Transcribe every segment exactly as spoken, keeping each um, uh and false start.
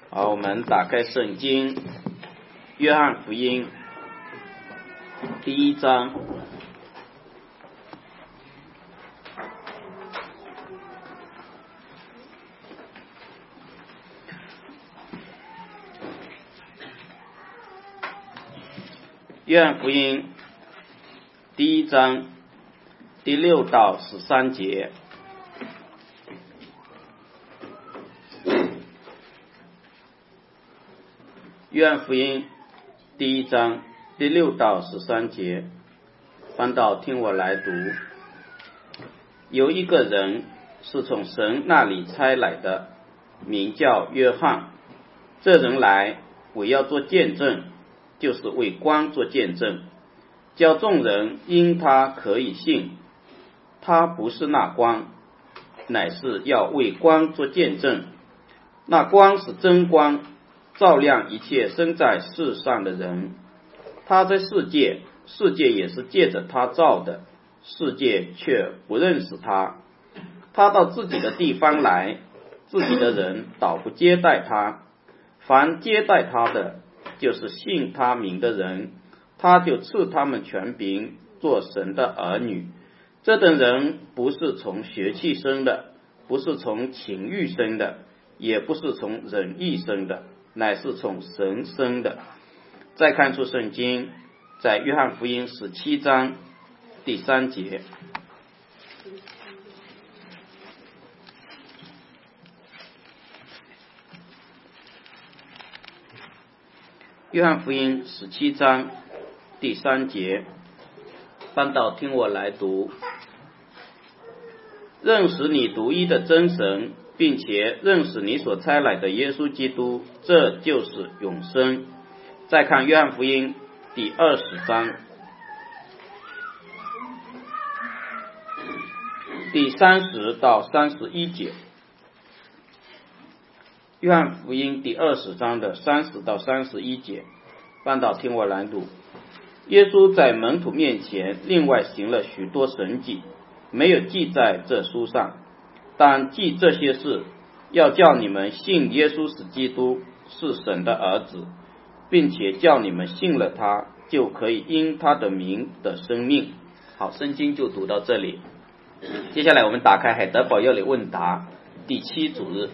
好，我们打开圣经，约翰福音第一章。约翰福音第一章第六到十三节。约翰福音第一章第六到十三节，翻到听我来读。有一个人是从神那里差来的，名叫约翰。这人来为要做见证，就是为光做见证，叫众人因他可以信。他不是那光，乃是要为光做见证。那光是真光，照亮一切生在世上的人。他在世界，世界也是借着他造的，世界却不认识他。他到自己的地方来，自己的人倒不接待他。凡接待他的，就是信他名的人，他就赐他们权柄，做神的儿女。这等人不是从血气生的，不是从情欲生的，也不是从人意生的，乃是从神生的。再看出圣经，在约翰福音十七章第三节。约翰福音十七章第三节，翻到听我来读。认识你独一的真神，并且认识你所差来的耶稣基督，这就是永生。再看约翰福音第二十章第三十到三十一节。约翰福音第二十章的三十到三十一节，翻到听我来读。耶稣在门徒面前另外行了许多神迹，没有记在这书上，但记这些事，要叫你们信耶稣是基督，是神的儿子，并且叫你们信了他，就可以因他的名得生命。好，圣经就读到这里。接下来我们打开海德堡要理问答第七主日。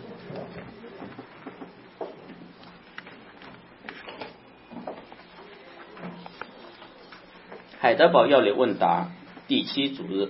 海德堡要理问答第七主日。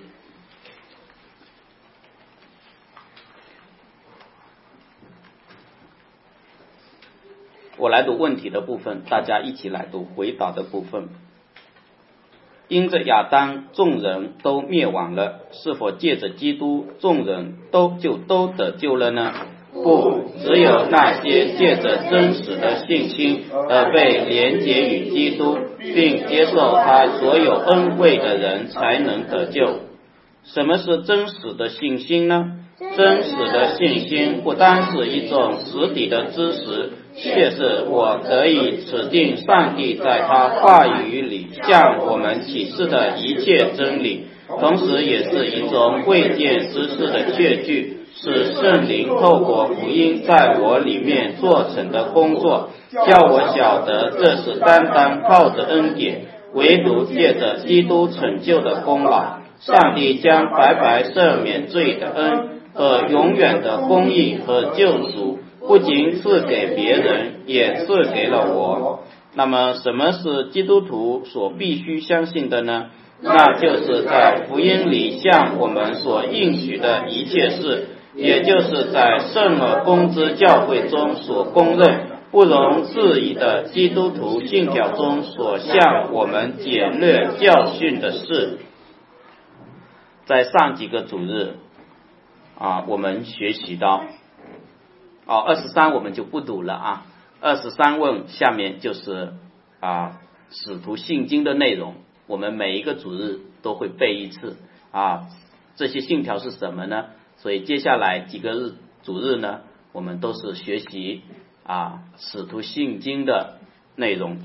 我来读问题的部分，大家一起来读回答的部分。因着亚当，众人都灭亡了，是否借着基督，众人都就都得救了呢？不，只有那些借着真实的信心而被连结与基督，并接受他所有恩惠的人才能得救。什么是真实的信心呢？真实的信心不单是一种实体的知识，却是我可以指定上帝在他话语里向我们启示的一切真理，同时也是一种未见之事的确据，是圣灵透过福音在我里面做成的工作，叫我晓得这是单单靠着恩典，唯独借着基督成就的功劳，上帝将白白赦免罪的恩和永远的公义和救赎不仅赐给别人，也赐给了我。那么什么是基督徒所必须相信的呢？那就是在福音里向我们所应许的一切事，也就是在圣而公之教会中所公认不容置疑的基督徒信条中所向我们简略教训的事。在上几个主日啊，我们学习到哦，二十三我们就不读了啊。二十三问下面就是啊使徒信经的内容，我们每一个主日都会背一次啊。这些信条是什么呢？所以接下来几个日主日呢，我们都是学习啊使徒信经的内容。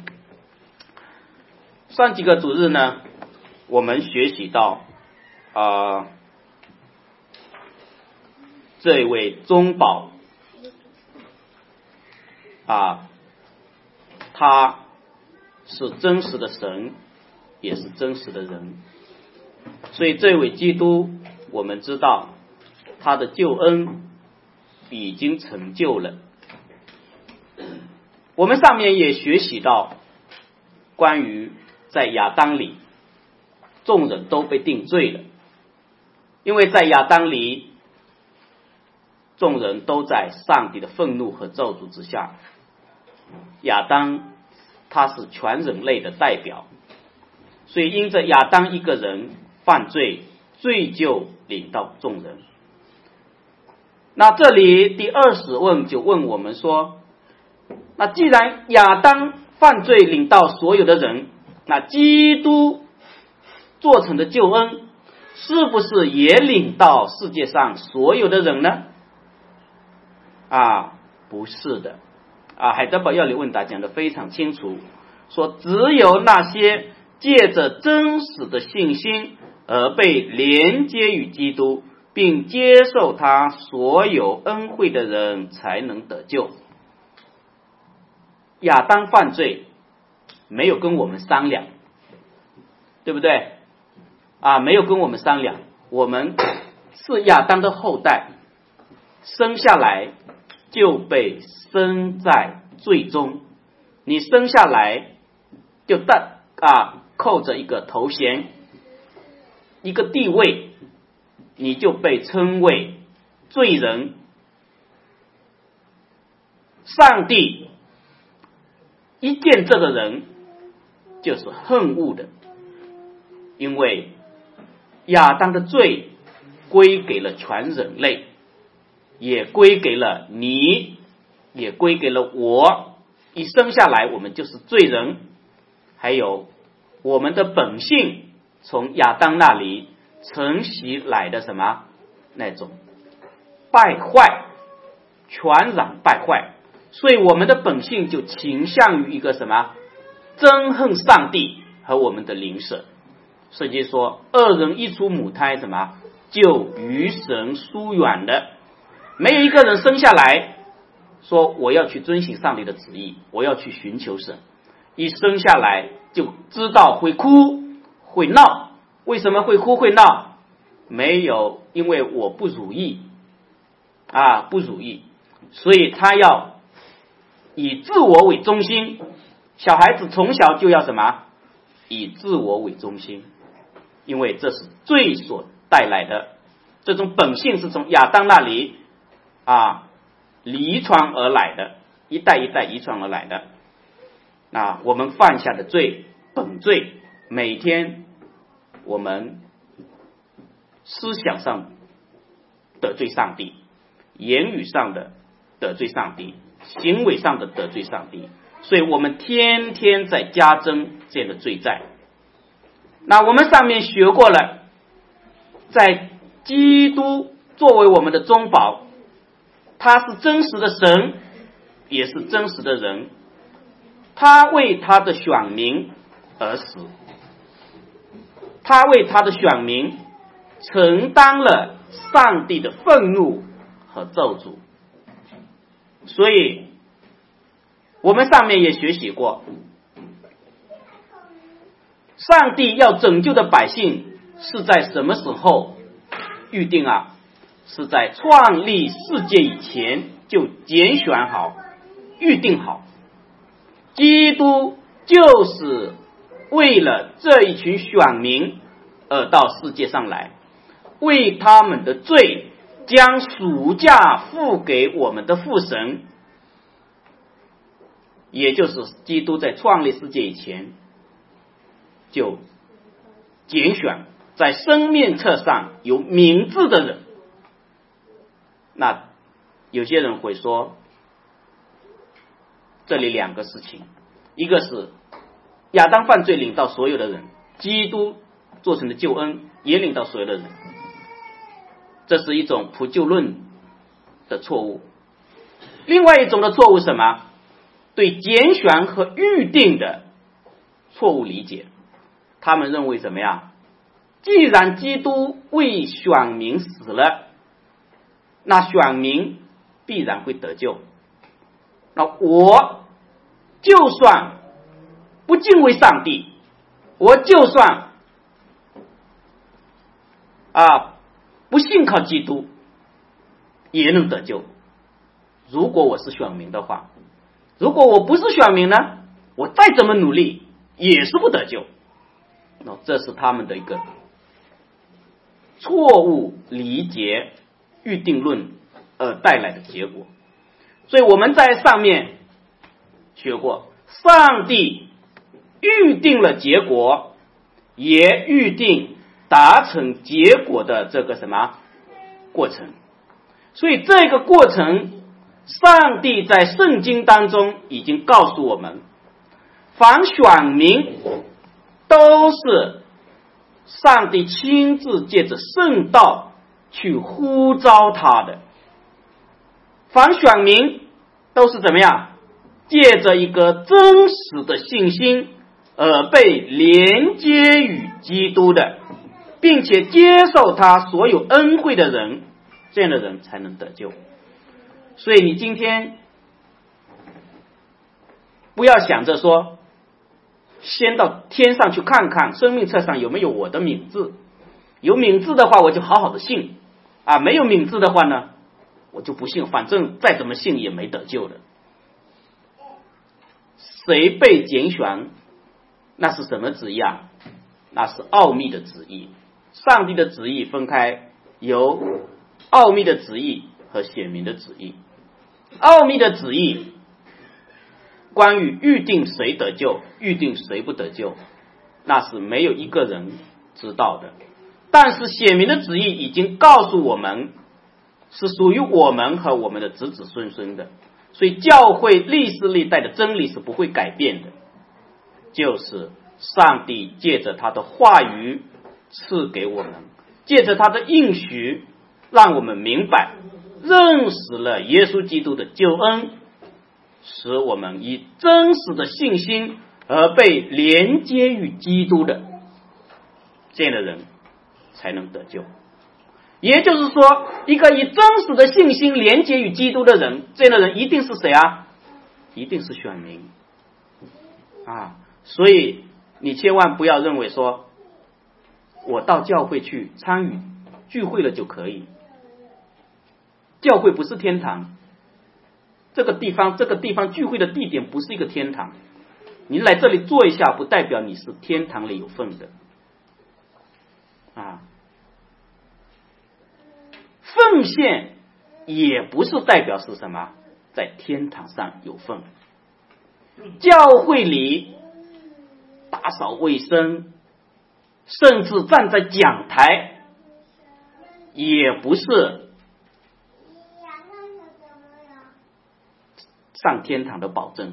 上几个主日呢，我们学习到啊这位中保啊，他是真实的神，也是真实的人。所以这位基督，我们知道他的救恩已经成就了。我们上面也学习到关于在亚当里众人都被定罪了，因为在亚当里众人都在上帝的愤怒和咒诅之下。亚当他是全人类的代表，所以因着亚当一个人犯罪，罪就临到众人。那这里第二十问就问我们说，那既然亚当犯罪领到所有的人，那基督做成的救恩是不是也领到世界上所有的人呢？啊，不是的。啊，海德堡要理问答讲得非常清楚，说只有那些借着真实的信心而被连接于基督，并接受他所有恩惠的人才能得救。亚当犯罪没有跟我们商量，对不对？啊，没有跟我们商量，我们是亚当的后代，生下来就被生在罪中。你生下来就带啊扣着一个头衔，一个地位，你就被称为罪人。上帝一见这个人就是恨恶的，因为亚当的罪归给了全人类，也归给了你，也归给了我。一生下来我们就是罪人，还有我们的本性从亚当那里承袭来的什么那种败坏，全然败坏。所以我们的本性就倾向于一个什么憎恨上帝和我们的邻舍。圣经说二人一出母胎什么就与神疏远了。没有一个人生下来说我要去遵行上帝的旨意，我要去寻求神，一生下来就知道会哭会闹。为什么会哭会闹？没有，因为我不如意啊，不如意，所以他要以自我为中心。小孩子从小就要什么？以自我为中心，因为这是罪所带来的，这种本性是从亚当那里啊遗传而来的，一代一代遗传而来的。那我们犯下的罪，本罪，每天我们思想上得罪上帝，言语上的得罪上帝，行为上的得罪上帝，所以我们天天在加增这样的罪债。那我们上面学过了，在基督作为我们的中保，他是真实的神，也是真实的人，他为他的选民而死，他为他的选民承担了上帝的愤怒和咒诅。所以我们上面也学习过，上帝要拯救的百姓是在什么时候预定啊？是在创立世界以前就拣选好预定好。基督就是为了这一群选民而到世界上来，为他们的罪将赎价付给我们的父神，也就是基督在创立世界以前就拣选在生命册上有名字的人。那有些人会说，这里两个事情，一个是亚当犯罪领到所有的人，基督做成的救恩也领到所有的人，这是一种普救论的错误。另外一种的错误是什么？对拣选和预定的错误理解。他们认为怎么样？既然基督为选民死了，那选民必然会得救。 那我就算不敬畏上帝，我就算啊不信靠基督，也能得救。如果我是选民的话，如果我不是选民呢，我再怎么努力也是不得救。那这是他们的一个错误理解预定论而带来的结果。所以我们在上面学过，上帝预定了结果，也预定达成结果的这个什么过程。所以这个过程，上帝在圣经当中已经告诉我们，凡选民都是上帝亲自借着圣道去呼召他的，凡选民都是怎么样？借着一个真实的信心而被连接与基督的，并且接受他所有恩惠的人，这样的人才能得救。所以你今天不要想着说先到天上去看看生命册上有没有我的名字，有名字的话我就好好的信啊，没有名字的话呢我就不信，反正再怎么信也没得救的。谁被拣选，那是什么旨意啊？那是奥秘的旨意。上帝的旨意分开，有奥秘的旨意和显明的旨意。奥秘的旨意关于预定谁得救，预定谁不得救，那是没有一个人知道的。但是显明的旨意已经告诉我们，是属于我们和我们的子子孙孙的。所以教会历世历代的真理是不会改变的，就是上帝借着他的话语赐给我们，借着他的应许让我们明白认识了耶稣基督的救恩，使我们以真实的信心而被连接于基督的，这样的人才能得救。也就是说，一个以真实的信心连接于基督的人，这样的人一定是谁啊？一定是选民啊！所以你千万不要认为说我到教会去参与聚会了就可以。教会不是天堂，这个地方这个地方聚会的地点不是一个天堂，你来这里坐一下不代表你是天堂里有份的啊。奉献也不是代表是什么在天堂上有份。教会里打扫卫生，甚至站在讲台，也不是上天堂的保证。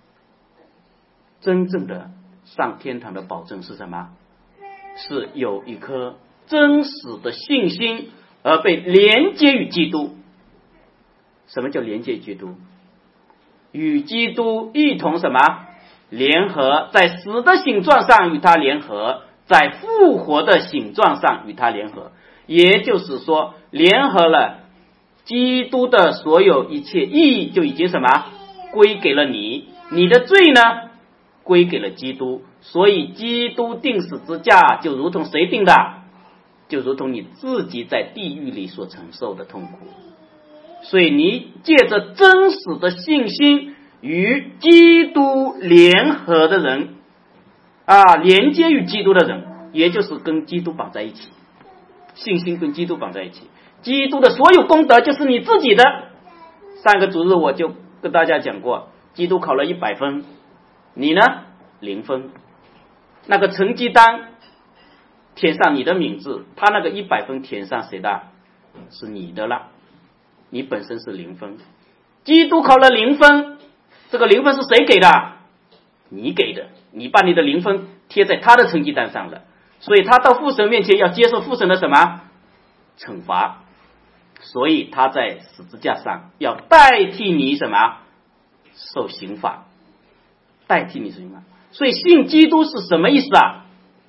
真正的上天堂的保证是什么？是有一颗真实的信心而被连接于基督。什么叫连接基督？与基督一同什么联合，在死的形状上与他联合，在复活的形状上与他联合。也就是说，联合了基督的所有一切意义，就已经什么归给了你，你的罪呢归给了基督。所以基督定十字架就如同谁定的？就如同你自己在地狱里所承受的痛苦。所以你借着真实的信心与基督联合的人啊，连接于基督的人，也就是跟基督绑在一起，信心跟基督绑在一起，基督的所有功德就是你自己的。上个主日我就跟大家讲过，基督考了一百分，你呢零分，那个成绩单填上你的名字，他那个一百分填上谁的？是你的了，你本身是零分。基督考了零分，这个零分是谁给的？你给的，你把你的零分贴在他的成绩单上了，所以他到父神面前要接受父神的什么惩罚，所以他在十字架上要代替你什么受刑罚，代替你受刑罚。所以信基督是什么意思啊？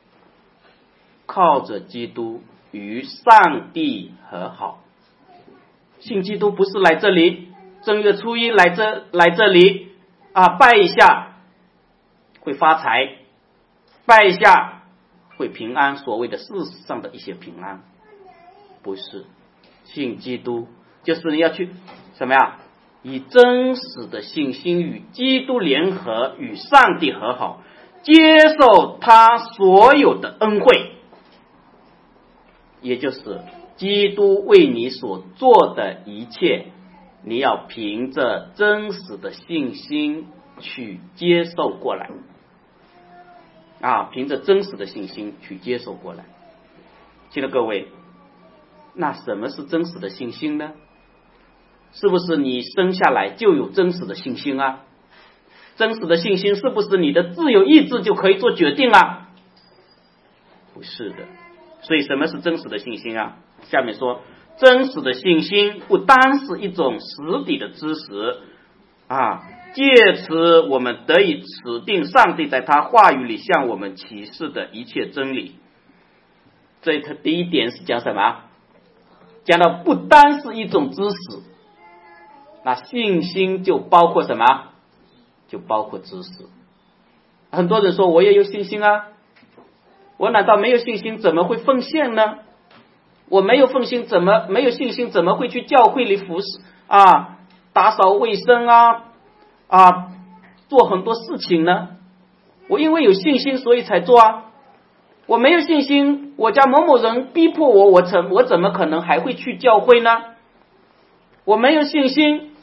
靠着基督与上帝和好。信基督不是来这里正月初一来这来这里啊拜一下会发财，拜一下会平安，所谓的事实上的一些平安。不是，信基督就是你要去什么呀？以真实的信心与基督联合，与上帝和好，接受他所有的恩惠，也就是基督为你所做的一切，你要凭着真实的信心去接受过来啊，凭着真实的信心去接受过来。亲爱的各位，那什么是真实的信心呢？是不是你生下来就有真实的信心啊？真实的信心是不是你的自由意志就可以做决定啊？不是的。所以什么是真实的信心啊？下面说，真实的信心不单是一种实底的知识啊，借此我们得以指定上帝在他话语里向我们启示的一切真理。这第一点是讲什么？讲到不单是一种知识，那信心就包括什么？就包括知识。很多人说我也有信心啊，我难道没有信心怎么会奉献呢？我没有奉献怎么没有信心怎么会去教会里服侍啊，打扫卫生啊啊，做很多事情呢？我因为有信心所以才做啊。我没有信心，我家某某人逼迫我，我怎我怎么可能还会去教会呢？我没有信心，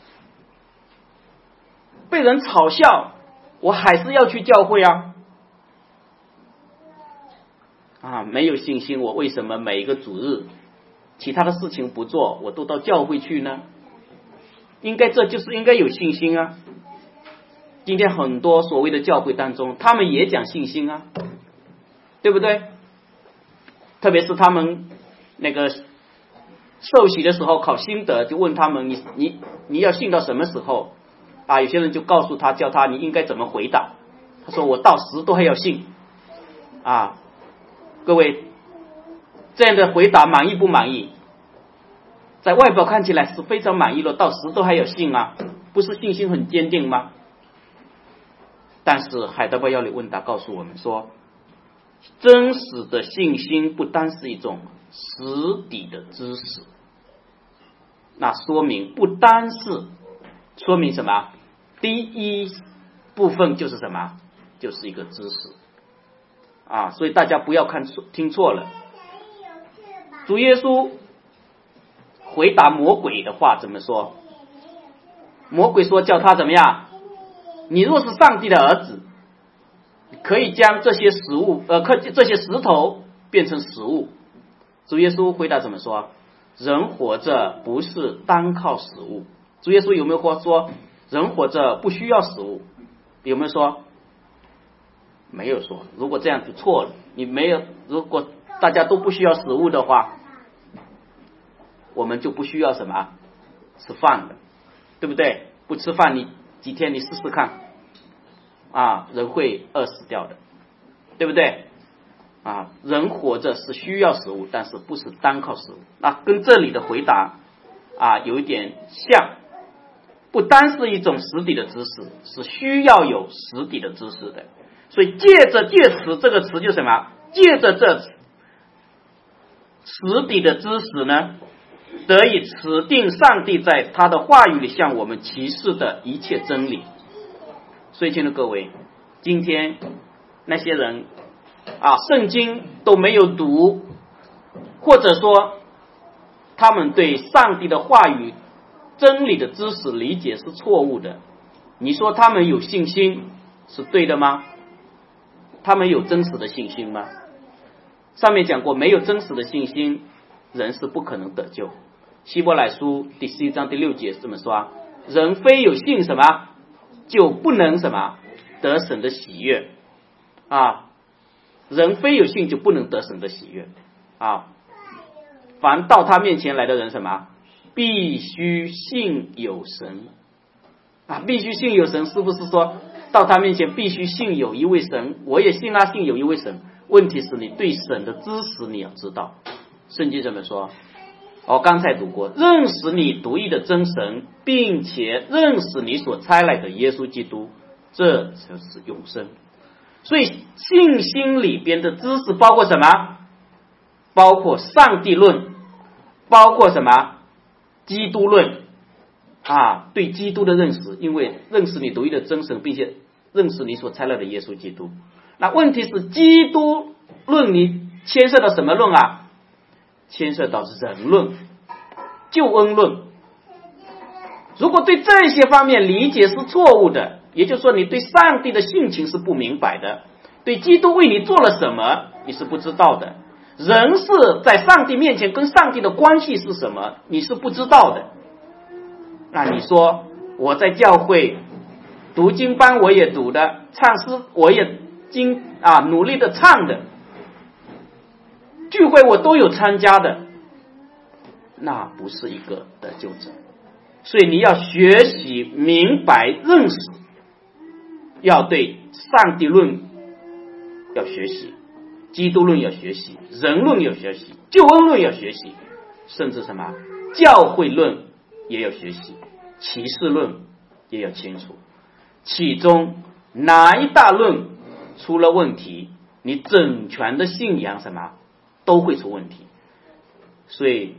被人嘲笑，我还是要去教会啊。啊，没有信心，我为什么每一个主日其他的事情不做，我都到教会去呢？应该这就是应该有信心啊。今天很多所谓的教会当中，他们也讲信心啊，对不对？特别是他们那个受洗的时候考心得，就问他们你你你要信到什么时候啊？有些人就告诉他，叫他你应该怎么回答。他说我到十都还要信啊。各位，这样的回答满意不满意？在外表看起来是非常满意了，到十都还要信啊，不是信心很坚定吗？但是海德堡要理问答告诉我们说，真实的信心不单是一种实底的知识，那说明不单是说明什么？第一部分就是什么？就是一个知识啊，所以大家不要看错听错了。主耶稣回答魔鬼的话怎么说？魔鬼说叫他怎么样？你若是上帝的儿子，可以将这些食物呃，可这些石头变成食物。主耶稣回答怎么说？人活着不是单靠食物。主耶稣有没有说人活着不需要食物？有没有说？没有说。如果这样就错了。你没有，如果大家都不需要食物的话，我们就不需要什么吃饭的，对不对？不吃饭你几天你试试看啊，人会饿死掉的，对不对啊？人活着是需要食物，但是不是单靠食物。那跟这里的回答啊有一点像，不单是一种实底的知识，是需要有实底的知识的。所以借着借词这个词就是什么？借着这实底的知识呢，得以指定上帝在他的话语里向我们启示的一切真理。所以亲爱的各位，今天那些人啊，圣经都没有读，或者说他们对上帝的话语真理的知识理解是错误的，你说他们有信心是对的吗？他们有真实的信心吗？上面讲过，没有真实的信心，人是不可能得救。希伯来书第十一章第六节这么说，人非有信什么就不能什么得神的喜悦啊，人非有信就不能得神的喜悦啊。凡到他面前来的人什么必须信有神啊，必须信有神，是不是说到他面前必须信有一位神？我也信啊，信有一位神。问题是你对神的知识你要知道。圣经这么说， 我刚才读过，认识你独一的真神，并且认识你所差来的耶稣基督，这就是永生。所以信心里边的知识包括什么？包括上帝论，包括什么？基督论啊，对基督的认识，因为认识你独一的真神，并且认识你所差来的耶稣基督。那问题是基督论你牵涉到什么论啊？牵涉到人论、救恩论。如果对这些方面理解是错误的，也就是说你对上帝的性情是不明白的，对基督为你做了什么你是不知道的，人是在上帝面前跟上帝的关系是什么你是不知道的。那你说我在教会读经班我也读的，唱诗我也经啊努力的唱的，聚会我都有参加的，那不是一个得救者。所以你要学习明白认识，要对上帝论要学习，基督论要学习，人论要学习，救恩论要学习，甚至什么教会论也要学习，启示论也要清楚。其中哪一大论出了问题，你整全的信仰什么都会出问题。所以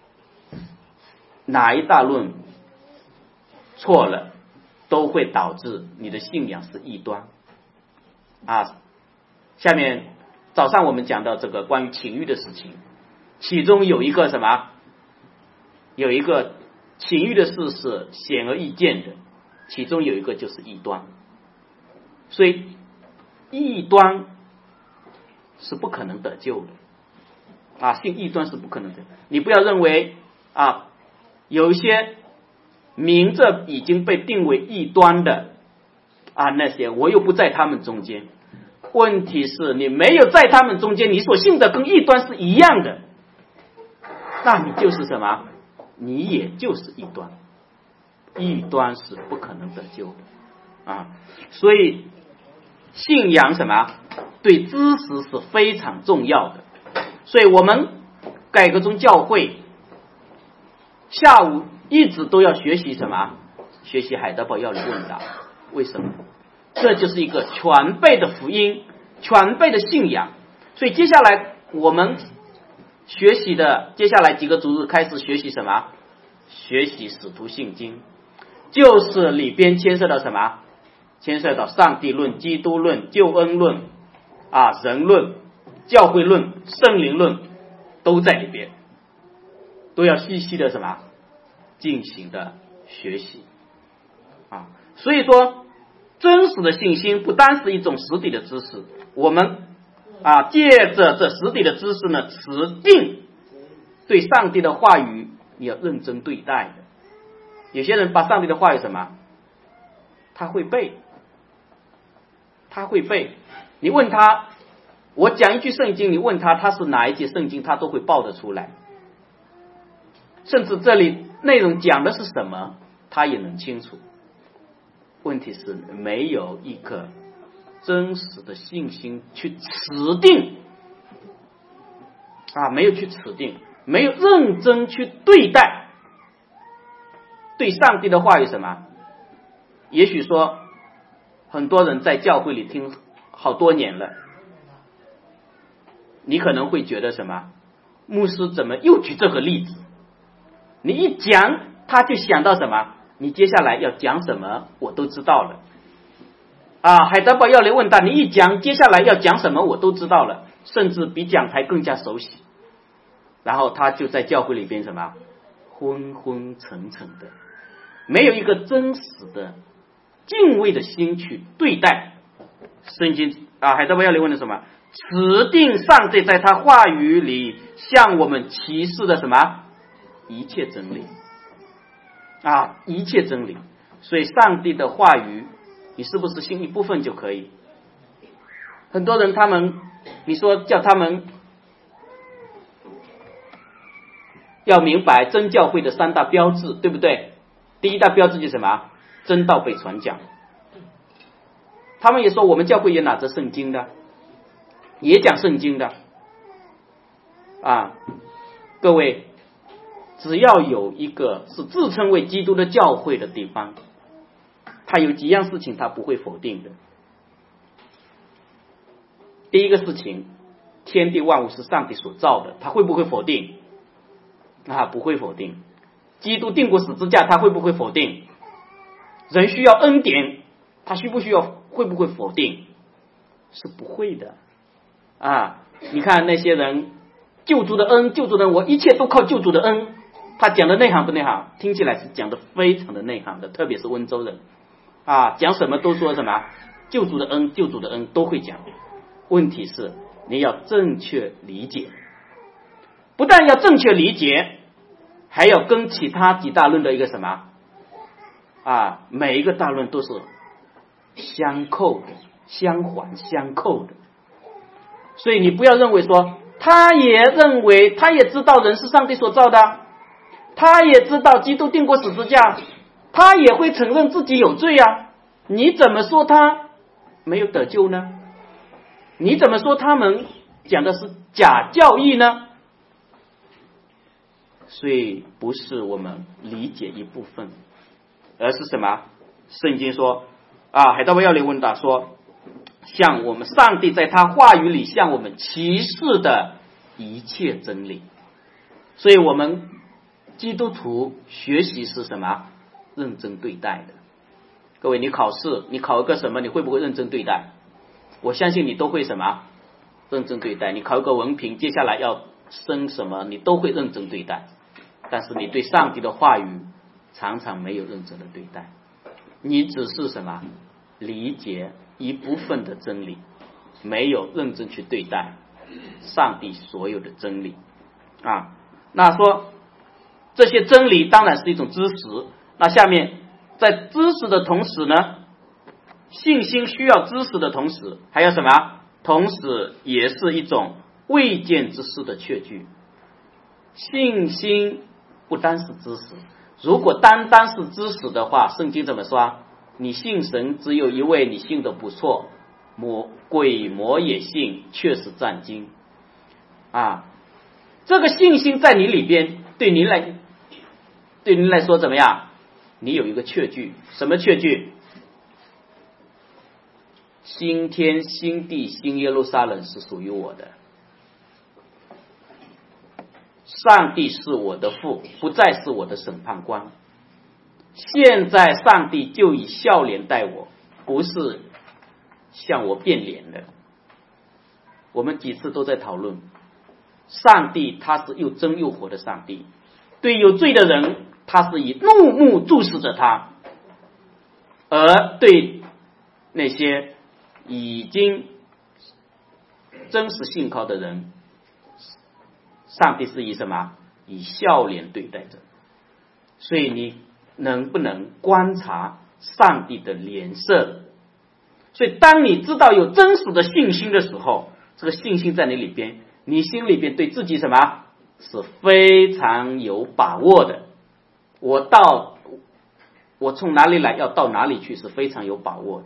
哪一大论错了，都会导致你的信仰是异端啊。下面早上我们讲到这个关于情欲的事情，其中有一个什么，有一个情欲的事是显而易见的，其中有一个就是异端。所以异端是不可能得救的啊，信异端是不可能的。你不要认为啊，有一些明着已经被定为异端的啊，那些我又不在他们中间。问题是你没有在他们中间，你所信的跟异端是一样的，那你就是什么？你也就是异端。异端是不可能得救的啊。所以信仰什么？对知识是非常重要的。所以我们改革宗教会下午一直都要学习什么？学习海德堡要理问答。为什么？这就是一个全备的福音，全备的信仰。所以接下来我们学习的接下来几个主日开始学习什么？学习使徒信经，就是里边牵涉到什么？牵涉到上帝论、基督论、救恩论啊、人论、教会论、圣灵论都在里边，都要细细的什么进行的学习啊。所以说真实的信心不单是一种实体的知识，我们啊借着这实体的知识呢，持定对上帝的话语你要认真对待的。有些人把上帝的话语什么，他会背，他会背。你问他，我讲一句圣经，你问他他是哪一节圣经，他都会报得出来，甚至这里内容讲的是什么，他也能清楚。问题是没有一个真实的信心去持定啊，没有去持定，没有认真去对待对上帝的话语什么。也许说很多人在教会里听好多年了，你可能会觉得什么，牧师怎么又举这个例子？你一讲他就想到什么，你接下来要讲什么我都知道了啊。海德堡要来问答，你一讲接下来要讲什么我都知道了，甚至比讲台更加熟悉。然后他就在教会里边什么昏昏沉沉的，没有一个真实的敬畏的心去对待圣经啊。海德堡要来问的什么？持定上帝在他话语里向我们启示的什么一切真理啊，一切真理。所以上帝的话语你是不是信一部分就可以？很多人他们你说叫他们要明白真教会的三大标志，对不对？第一大标志就是什么？真道被传讲。他们也说我们教会也拿着圣经的，也讲圣经的啊。各位只要有一个是自称为基督的教会的地方，他有几样事情他不会否定的。第一个事情，天地万物是上帝所造的，他会不会否定？啊，不会否定。基督钉过十字架，他会不会否定？人需要恩典，他需不需要？会不会否定？是不会的。啊，你看那些人，救主的恩，救主的恩，我一切都靠救主的恩。他讲的内行不内行？听起来是讲的非常的内行的，特别是温州人啊，讲什么都说什么救主的恩，救主的恩都会讲。问题是你要正确理解，不但要正确理解，还要跟其他几大论的一个什么啊，每一个大论都是相扣的，相环相扣的。所以你不要认为说他也认为，他也知道人是上帝所造的，他也知道基督钉过十字架，他也会承认自己有罪啊，你怎么说他没有得救呢？你怎么说他们讲的是假教义呢？所以不是我们理解一部分，而是什么？圣经说啊，海道卫要理问答说，像我们上帝在他话语里向我们启示的一切真理。所以我们基督徒学习是什么？认真对待的。各位，你考试你考一个什么，你会不会认真对待？我相信你都会什么？认真对待。你考一个文凭，接下来要升什么，你都会认真对待。但是你对上帝的话语常常没有认真的对待，你只是什么？理解一部分的真理，没有认真去对待上帝所有的真理啊。那说这些真理当然是一种知识，那下面在知识的同时呢，信心需要知识的同时还有什么？同时也是一种未见之事的确据。信心不单是知识，如果单单是知识的话，圣经怎么说？你信神只有一位，你信的不错，魔鬼魔也信，确实战惊啊。这个信心在你里边，对您来对您来说怎么样？你有一个确据，什么确据？新天新地新耶路撒冷是属于我的，上帝是我的父，不再是我的审判官。现在上帝就以笑脸待我，不是向我变脸的。我们几次都在讨论，上帝他是又真又活的上帝，对有罪的人他是以怒目注视着他，而对那些已经真实信靠的人，上帝是以什么？以笑脸对待着。所以你能不能观察上帝的脸色？所以当你知道有真实的信心的时候，这个信心在你里边，你心里边对自己什么？是非常有把握的。我到我从哪里来，要到哪里去，是非常有把握的。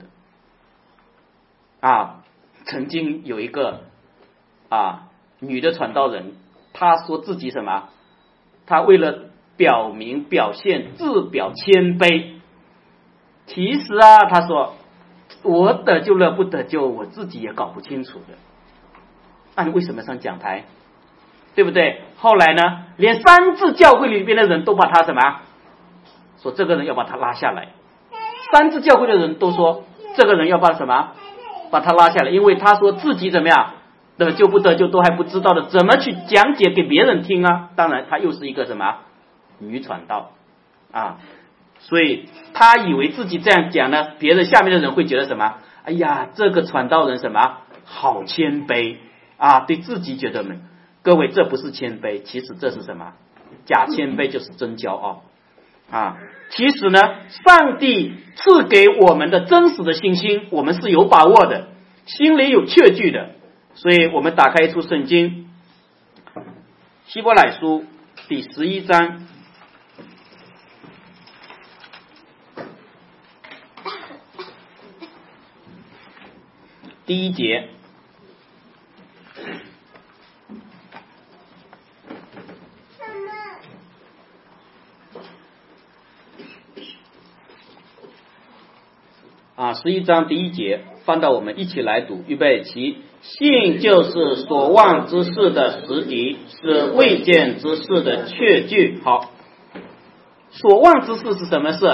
啊，曾经有一个啊女的传道人，她说自己什么？她为了表明表现自表谦卑，其实啊，她说我得救了不得救，我自己也搞不清楚的。那你为什么上讲台？对不对？后来呢，连三自教会里边的人都把他什么？说这个人要把他拉下来。三自教会的人都说这个人要把什么？把他拉下来，因为他说自己怎么样得救不得救都还不知道的，怎么去讲解给别人听啊？当然他又是一个什么女传道啊，所以他以为自己这样讲呢，别人下面的人会觉得什么？哎呀，这个传道人什么好谦卑啊，对自己觉得呢。各位，这不是谦卑，其实这是什么？假谦卑就是真骄傲啊！其实呢，上帝赐给我们的真实的信心，我们是有把握的，心里有确据的。所以我们打开一处圣经，希伯来书第十一章第一节。 啊，十一章第一节，翻到我们一起来读，预备起。信就是所望之事的实底，是未见之事的确据。好，所望之事是什么事？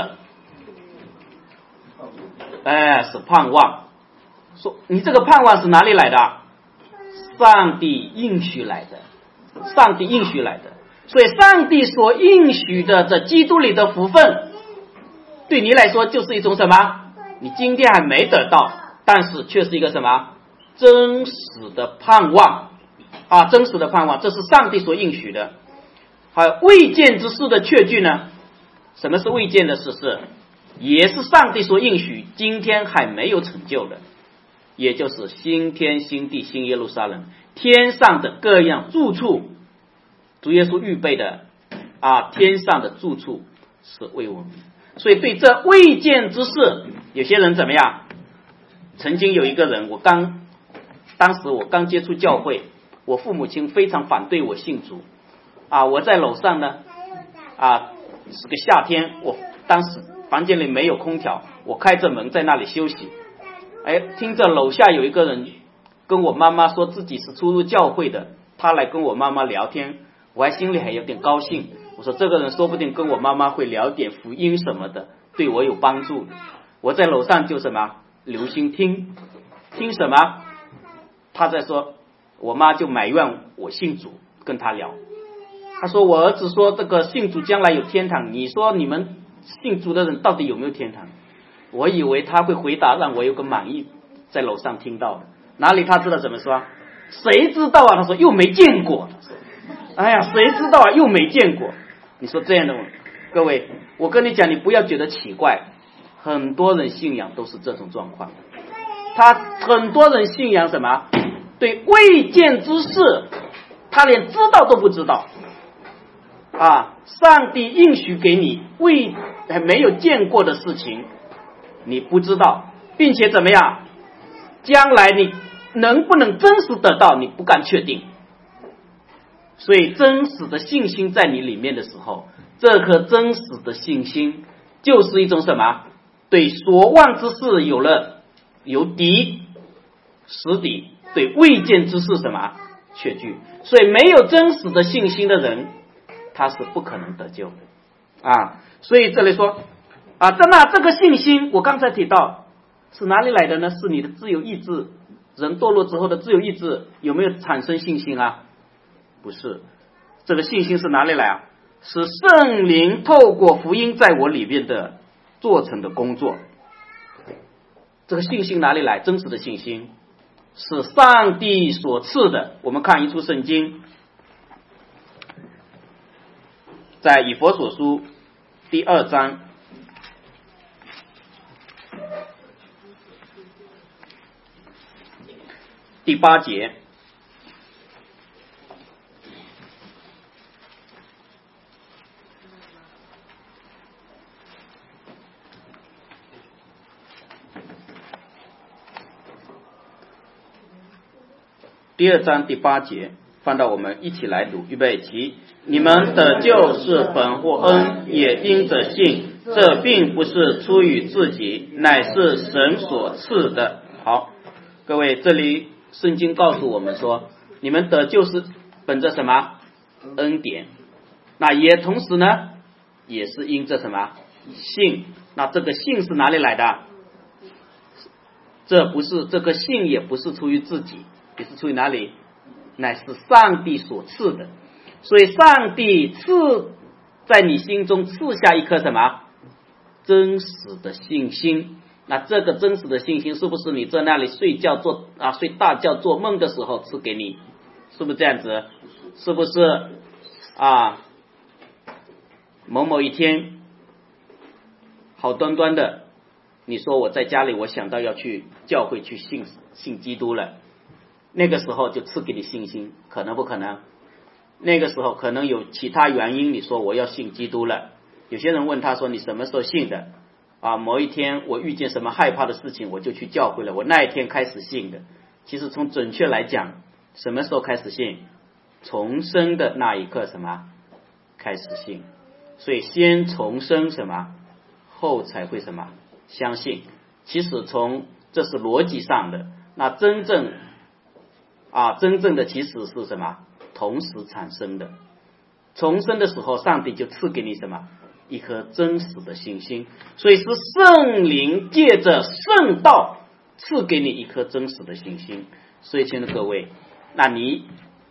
哎，是盼望。说你这个盼望是哪里来的？上帝应许来的，上帝应许来的。所以上帝所应许的这基督里的福分，对你来说就是一种什么？你今天还没得到，但是却是一个什么？真实的盼望啊，真实的盼望，这是上帝所应许的。还有未见之事的确据呢？什么是未见的事实？也是上帝所应许，今天还没有成就的，也就是新天新地新耶路撒冷，天上的各样住处，主耶稣预备的啊，天上的住处是为我们。所以对这未见之事，有些人怎么样？曾经有一个人，我刚当时我刚接触教会，我父母亲非常反对我信主啊，我在楼上呢啊，是个夏天，我当时房间里没有空调，我开着门在那里休息，哎，听着楼下有一个人跟我妈妈说自己是出入教会的，他来跟我妈妈聊天，我还心里还有点高兴，我说这个人说不定跟我妈妈会聊点福音什么的，对我有帮助。我在楼上就什么留心听，听什么？他在说，我妈就埋怨我信主，跟他聊。他说我儿子说这个信主将来有天堂，你说你们信主的人到底有没有天堂？我以为他会回答让我有个满意，在楼上听到的，哪里他知道怎么说？谁知道啊？他说又没见过。哎呀，谁知道啊？又没见过。你说这样的，各位，我跟你讲，你不要觉得奇怪，很多人信仰都是这种状况。他很多人信仰什么？对未见之事，他连知道都不知道啊！上帝应许给你未还没有见过的事情，你不知道，并且怎么样？将来你能不能真实得到，你不敢确定。所以真实的信心在你里面的时候，这颗真实的信心就是一种什么？对所望之事有了有底实底，对未见之事什么确据。所以没有真实的信心的人，他是不可能得救的啊。所以这里说啊，那这个信心我刚才提到是哪里来的呢？是你的自由意志，人堕落之后的自由意志有没有产生信心啊？不是，这个信心是哪里来啊？是圣灵透过福音在我里面的做成的工作。这个信心哪里来？真实的信心是上帝所赐的。我们看一处圣经，在以弗所书第二章第八节，第二章第八节，翻到我们一起来读，预备起。你们得救是本乎恩，也因着信，这并不是出于自己，乃是神所赐的。好，各位，这里圣经告诉我们说，你们得救是本着什么？恩典。那也同时呢，也是因着什么？信。那这个信是哪里来的？这不是，这个信也不是出于自己，也是出于哪里？乃是上帝所赐的。所以上帝赐在你心中赐下一颗什么？真实的信心。那这个真实的信心是不是你在那里睡觉做啊睡大觉做梦的时候赐给你？是不是这样子？是不是啊？某某一天好端端的，你说我在家里，我想到要去教会去信信基督了，那个时候就赐给你信心，可能不可能？那个时候可能有其他原因，你说我要信基督了。有些人问他说你什么时候信的？啊，某一天我遇见什么害怕的事情，我就去教会了，我那一天开始信的。其实从准确来讲，什么时候开始信？重生的那一刻什么开始信？所以先重生什么，后才会什么相信。 其实从这是逻辑上的，那真正啊真正的其实是什么？同时产生的。重生的时候，上帝就赐给你什么？一颗真实的信心。所以是圣灵借着圣道赐给你一颗真实的信心。所以亲爱的各位，那你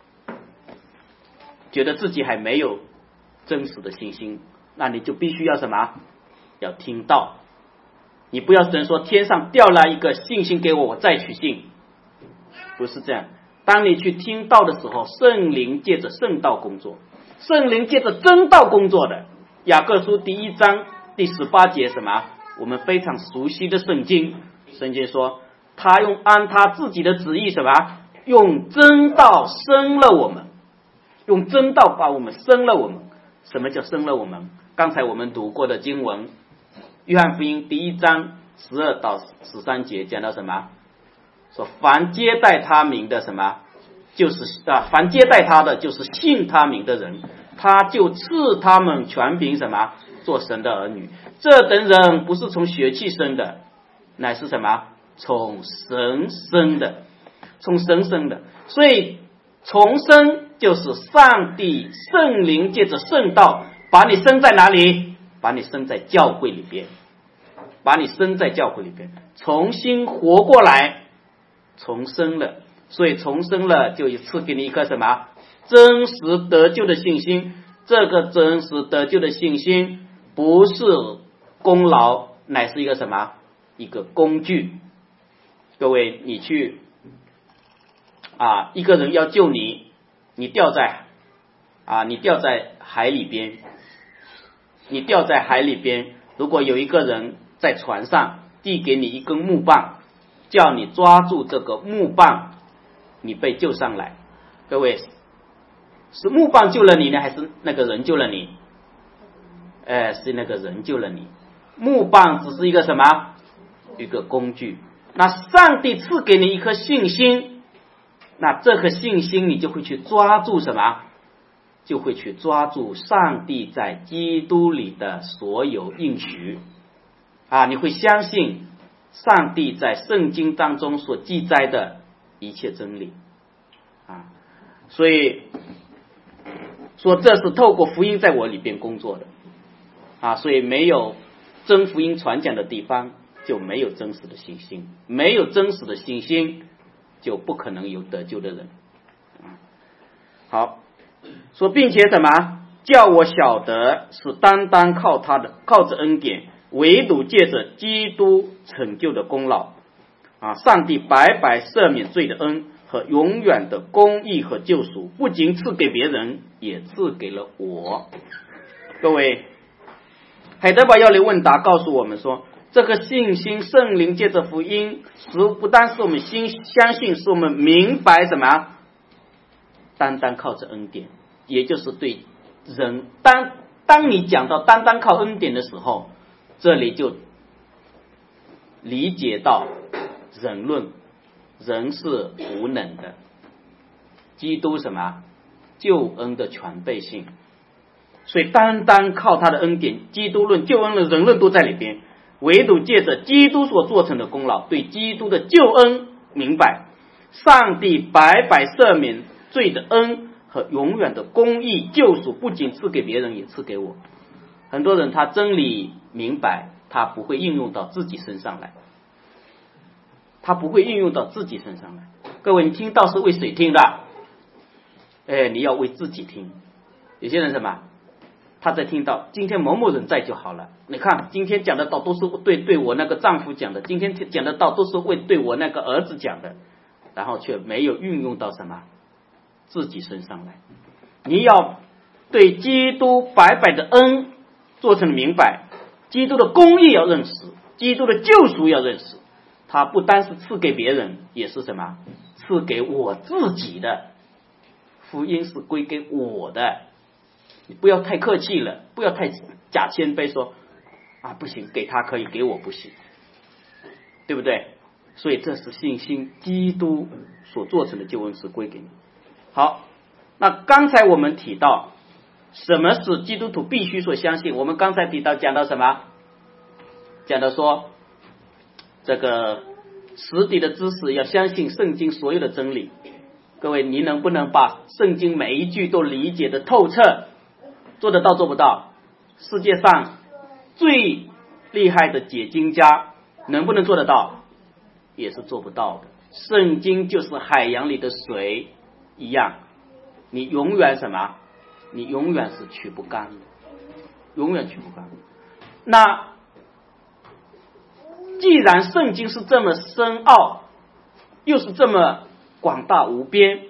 觉得自己还没有真实的信心，那你就必须要什么？要听道。你不要只能说天上掉来一个信心给我，我再去信，不是这样。当你去听道的时候，圣灵借着圣道工作，圣灵借着真道工作的。雅各书第一章第十八节什么？我们非常熟悉的圣经，圣经说他用按他自己的旨意什么？用真道生了我们，用真道把我们生了我们。什么叫生了我们？刚才我们读过的经文，约翰福音第一章十二到十三节讲到什么？说凡接待他名的什么？就是啊，凡接待他的就是信他名的人，他就赐他们权柄什么？做神的儿女。这等人不是从血气生的，乃是什么？从神生的，从神生的。所以重生就是上帝圣灵借着圣道把你生在哪里？把你生在教会里边，把你生在教会里边，重新活过来，重生了。所以重生了就赐给你一颗什么？真实得救的信心。这个真实得救的信心不是功劳，乃是一个什么？一个工具。各位，你去啊，一个人要救你，你掉在啊，你掉在海里边，你掉在海里边，如果有一个人在船上递给你一根木棒，叫你抓住这个木棒，你被救上来。各位，是木棒救了你呢，还是那个人救了你？哎，是那个人救了你。木棒只是一个什么？一个工具。那上帝赐给你一颗信心，那这颗信心你就会去抓住什么？就会去抓住上帝在基督里的所有应许啊！你会相信上帝在圣经当中所记载的一切真理啊！所以说这是透过福音在我里边工作的啊！所以没有真福音传讲的地方，就没有真实的信心，没有真实的信心，就不可能有得救的人啊！好。说并且什么？叫我晓得是单单靠他的，靠着恩典，唯独借着基督成就的功劳啊！上帝白白赦免罪的恩和永远的公义和救赎，不仅赐给别人，也赐给了我。各位，海德堡要理问答告诉我们说，这个信心，圣灵借着福音，使不单是我们心相信，是我们明白什么？单单靠着恩典，也就是对人，当当你讲到单单靠恩典的时候，这里就理解到人论，人是无能的，基督什么？救恩的全备性。所以单单靠他的恩典，基督论、救恩论、人论都在里边，唯独借着基督所做成的功劳，对基督的救恩明白，上帝白白赦免罪的恩和永远的公义救赎，不仅赐给别人，也赐给我。很多人他真理明白，他不会应用到自己身上来，他不会应用到自己身上来。各位，你听道是为谁听的？哎，你要为自己听。有些人什么？他在听到今天某某人在就好了。你看今天讲的道都是对对我那个丈夫讲的，今天讲的道都是为对我那个儿子讲的，然后却没有运用到什么自己身上来。你要对基督白白的恩做成明白，基督的公义要认识，基督的救赎要认识。他不单是赐给别人，也是什么？赐给我自己的。福音是归给我的。你不要太客气了，不要太假谦卑，说啊不行，给他可以，给我不行，对不对？所以这是信心，基督所做成的救恩是归给你。好，那刚才我们提到什么是基督徒必须所相信，我们刚才提到讲到什么？讲到说这个实底的知识，要相信圣经所有的真理。各位，你能不能把圣经每一句都理解的透彻？做得到做不到？世界上最厉害的解经家能不能做得到？也是做不到的。圣经就是海洋里的水一样，你永远什么？你永远是取不干的，永远取不干。那既然圣经是这么深奥，又是这么广大无边，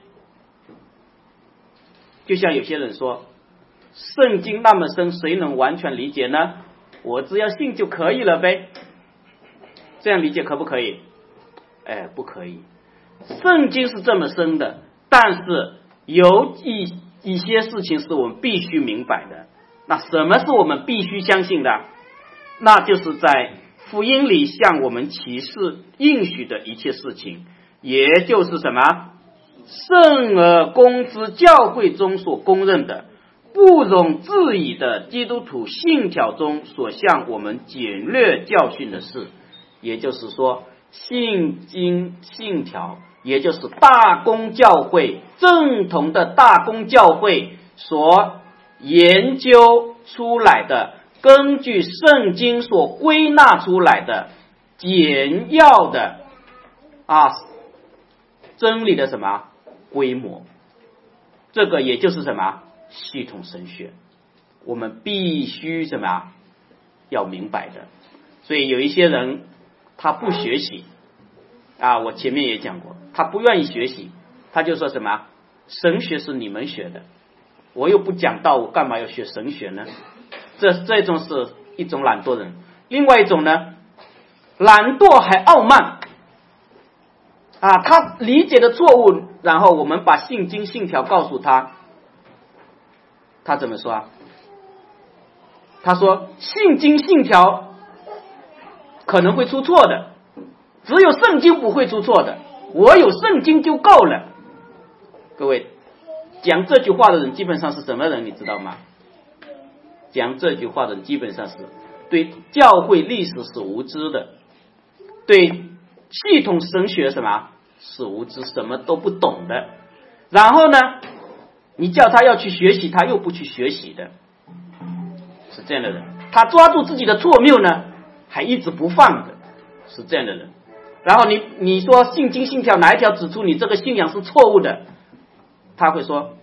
就像有些人说，圣经那么深，谁能完全理解呢？我只要信就可以了呗。这样理解可不可以？哎，不可以。圣经是这么深的，但是有一一些事情是我们必须明白的。那什么是我们必须相信的？那就是在福音里向我们启示应许的一切事情，也就是什么？圣而公之教会中所公认的不容置疑的基督徒信条中所向我们简略教训的事，也就是说信经信条，也就是大公教会正统的大公教会所研究出来的，根据圣经所归纳出来的简要的啊真理的什么规模，这个也就是什么系统神学，我们必须什么要明白的。所以有一些人他不学习啊，我前面也讲过，他不愿意学习，他就说什么神学是你们学的，我又不讲道，我干嘛要学神学呢？这这种是一种懒惰人。另外一种呢，懒惰还傲慢啊，他理解的错误，然后我们把信经信条告诉他，他怎么说啊？他说信经信条可能会出错的，只有圣经不会出错的，我有圣经就够了。各位，讲这句话的人基本上是什么人你知道吗？讲这句话的人基本上是对教会历史是无知的，对系统神学什么是无知，什么都不懂的。然后呢，你叫他要去学习，他又不去学习的，是这样的人。他抓住自己的错谬呢，还一直不放的，是这样的人。然后你你说信经信条哪一条指出你这个信仰是错误的，他会说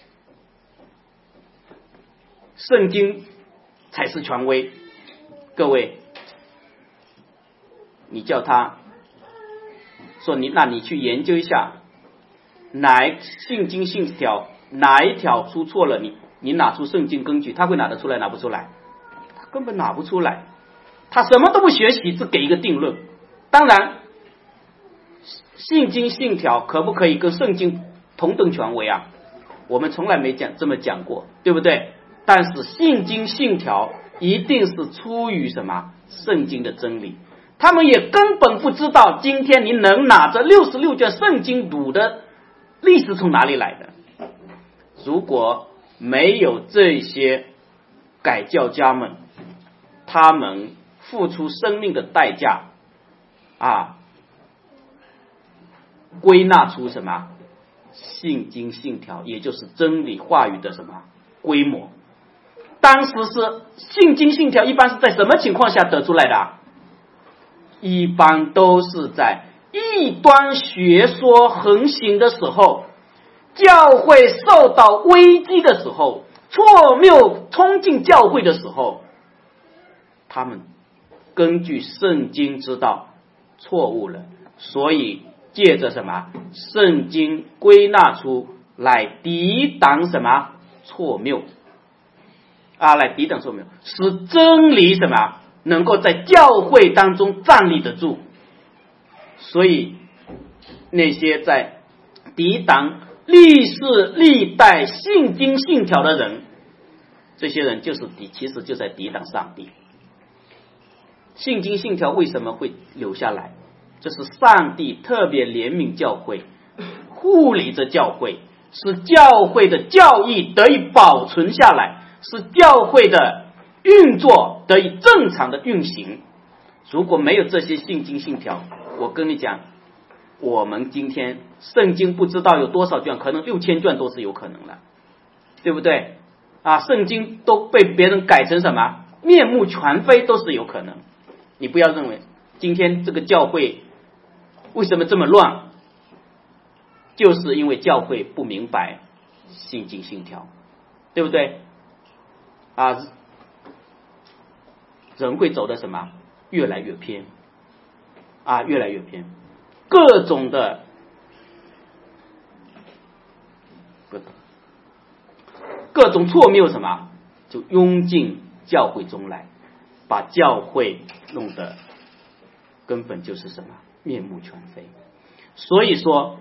圣经才是权威。各位，你叫他说你，那你去研究一下哪信经信条哪一条出错了，你你拿出圣经根据，他会拿得出来拿不出来？他根本拿不出来，他什么都不学习，只给一个定论。当然信经信条可不可以跟圣经同等权威啊？我们从来没讲这么讲过，对不对？但是信经信条一定是出于什么圣经的真理，他们也根本不知道今天你能拿着六十六卷圣经读的历史从哪里来的。如果没有这些改教家们，他们付出生命的代价啊，归纳出什么信经信条，也就是真理话语的什么规模。当时是信经信条一般是在什么情况下得出来的啊？一般都是在异端学说横行的时候，教会受到危机的时候，错谬冲进教会的时候，他们根据圣经知道错误了，所以借着什么圣经归纳出来抵挡什么错谬啊，来抵挡错谬，使真理什么能够在教会当中站立得住。所以那些在抵挡历世历代信经信条的人，这些人就是抵，其实就在抵挡上帝。信经信条为什么会留下来？这是上帝特别怜悯教会，护理着教会，使教会的教义得以保存下来，使教会的运作得以正常的运行。 如果没有这些信经信条，我跟你讲，我们今天圣经不知道有多少卷，可能六千卷都是有可能的，对不对啊？圣经都被别人改成什么面目全非都是有可能。你不要认为今天这个教会为什么这么乱，就是因为教会不明白信经信条，对不对啊？人会走的什么越来越偏啊，越来越偏，各种的各种错谬什么就涌进教会中来，把教会弄得根本就是什么面目全非。所以说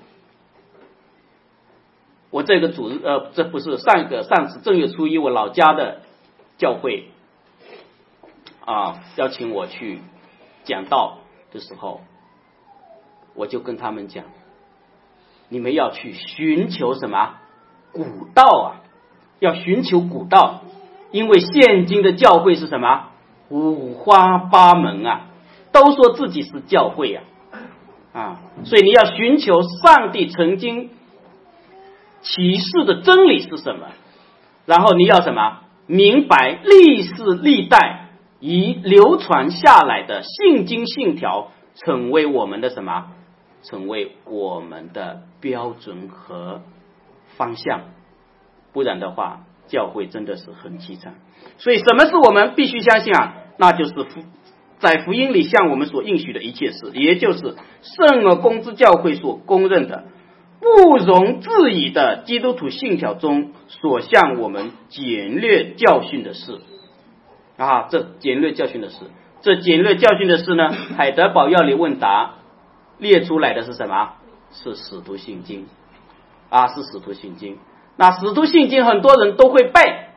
我这个主日呃，这不是上一个上次正月初一我老家的教会啊，邀请我去讲道的时候，我就跟他们讲，你们要去寻求什么古道啊，要寻求古道，因为现今的教会是什么五花八门啊，都说自己是教会啊啊，所以你要寻求上帝曾经启示的真理是什么，然后你要什么明白历世历代以流传下来的信经信条，成为我们的什么成为我们的标准和方向，不然的话教会真的是很凄惨。所以什么是我们必须相信啊？那就是福在福音里向我们所应许的一切事，也就是圣而公之教会所公认的不容置疑的基督徒信条中所向我们简略教训的事啊，这简略教训的事，这简略教训的事呢，海德堡要理问答列出来的是什么？是使徒信经啊，是使徒信经。那使徒信经很多人都会背，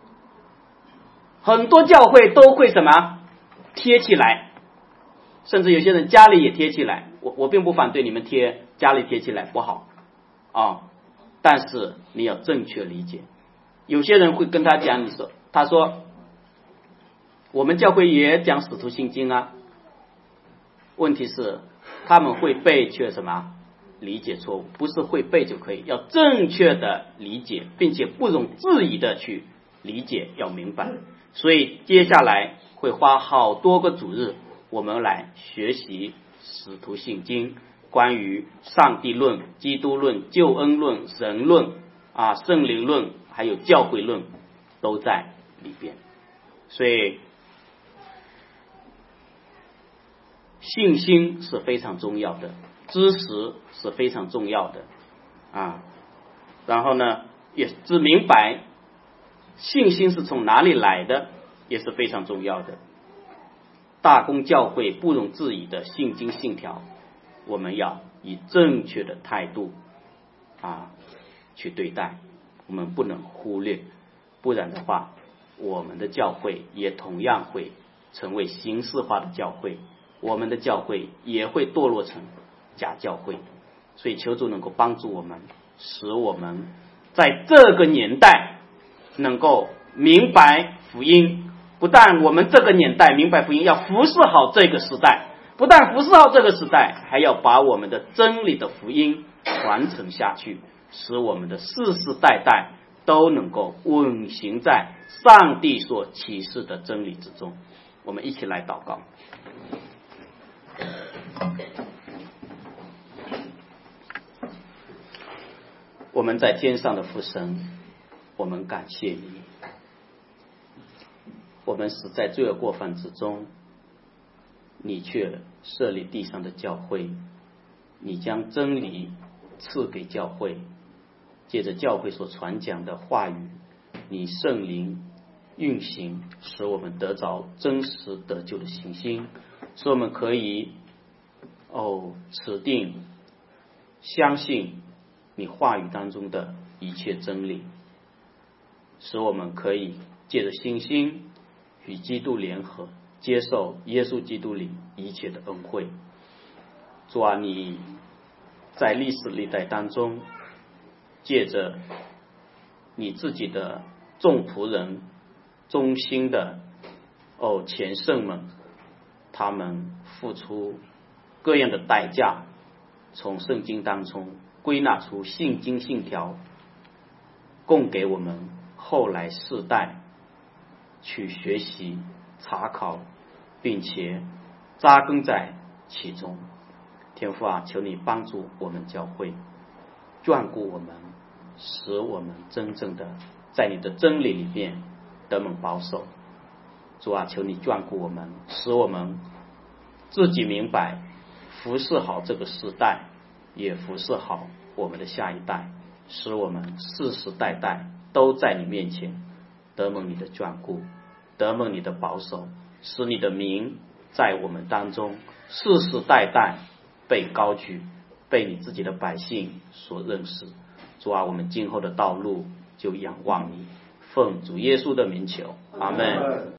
很多教会都会什么贴起来，甚至有些人家里也贴起来。我我并不反对你们贴，家里贴起来不好啊，但是你要正确理解。有些人会跟他讲，你说他说我们教会也讲使徒信经啊，问题是他们会背却什么理解错误，不是会背就可以，要正确的理解，并且不容置疑的去理解，要明白。所以接下来会花好多个主日，我们来学习使徒信经，关于上帝论、基督论、救恩论、神论啊、圣灵论还有教会论都在里边。所以信心是非常重要的，知识是非常重要的啊。然后呢，也只明白信心是从哪里来的，也是非常重要的。大公教会不容置疑的信经信条，我们要以正确的态度啊去对待，我们不能忽略，不然的话，我们的教会也同样会成为形式化的教会，我们的教会也会堕落成假教会。所以求主能够帮助我们，使我们在这个年代能够明白福音。不但我们这个年代明白福音，要服侍好这个时代，不但服侍好这个时代，还要把我们的真理的福音传承下去，使我们的世世代代都能够稳行在上帝所启示的真理之中。我们一起来祷告。我们在天上的父神，我们感谢你，我们死在罪恶过犯之中，你却设立地上的教会，你将真理赐给教会，借着教会所传讲的话语，你圣灵运行，使我们得着真实得救的信心，使我们可以哦持定相信你话语当中的一切真理，使我们可以借着信心与基督联合，接受耶稣基督里一切的恩惠。主啊，你在历史历代当中，借着你自己的众仆人忠心的哦前圣们， 他们付出各样的代价，从圣经当中归纳出信经信条，供给我们后来世代去学习查考，并且扎根在其中。天父啊，求你帮助我们教会，眷顾我们，使我们真正的在你的真理里面得蒙保守。主啊，求你眷顾我们，使我们自己明白服侍好这个时代，也服侍好我们的下一代，使我们世世代代都在你面前得蒙你的眷顾，得蒙你的保守，使你的名在我们当中世世代代被高举，被你自己的百姓所认识。主啊，我们今后的道路就仰望你，奉主耶稣的名求，阿们。